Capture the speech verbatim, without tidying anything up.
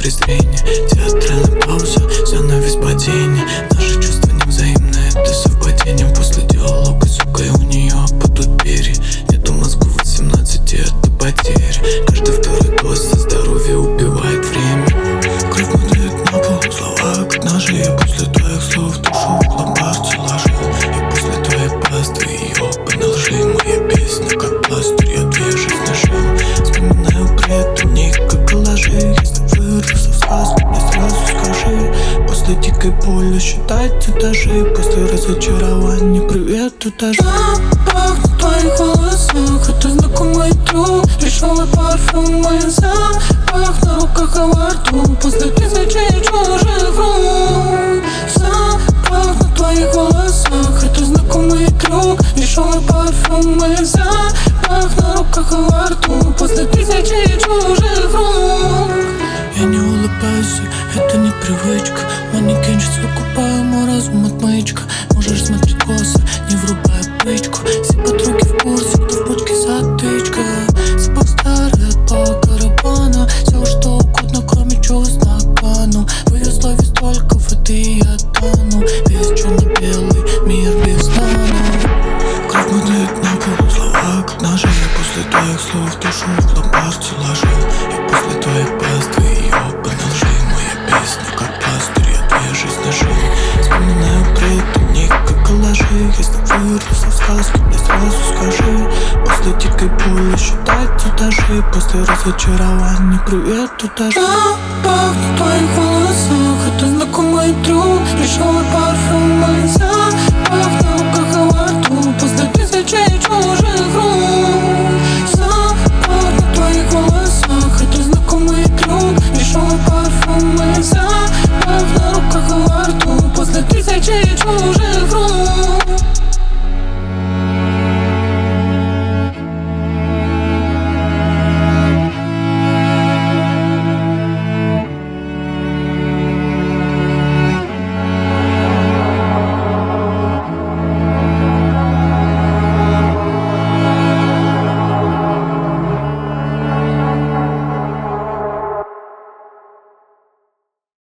презрение. Театральная пауза, занавес падения. Наши чувства невзаимны, это совпадение. После диалога, сука, и у нее падут перья. Нету мозгу восемнадцати, это потеря. Каждый второй тост за здоровье убивает время. Кровь мудрит на пол, слова как ножи. Я после твоих слов душу в ломбард ложил. И после твоей пасты ее подложи. Моя песня как пластырь, я две жизни жил. Вспоминаю при этом них как коллажи. Если вырвался в сказку, мне сразу скажи. После дикой боли считать этажи. После разочарования привет этажи. Запах на твоих волосах, это знакомый трюк. Дешевый парфюм, мой запах на руках и во рту. После тысячи чужих рук. Запах на твоих волосах, это знакомый трюк. Дешевый парфюм, мой запах на руках и во рту. После тысячи чужих рук. Я не улыбаюсь, это не привычка. Манекенщиц выкупаю, мой разум отмычка. Можешь смотреть косо, не врубая пычку. Все подруги в курсе, кто в почке затычка. Запах старый от Пао Карабана. Все что угодно, кроме чувств на кону. В ее слове столько воды, я тону. Весь черно-белый мир без тона. Кровь мудрит на пол, слова как ножи. Я после твоих слов душу в ломбард ложил. И после твоей пасты ее подложи. Моя песня как пластырь, я две жизни жил. Вспоминаю при этом них как коллажи. Если вырвался в сказке, мне сразу скажи. После дикой боли считать этажи. После разочарования привет этажи. Запах на твоих волосах, это знакомый трюк. Дешевый парфюм, мой запах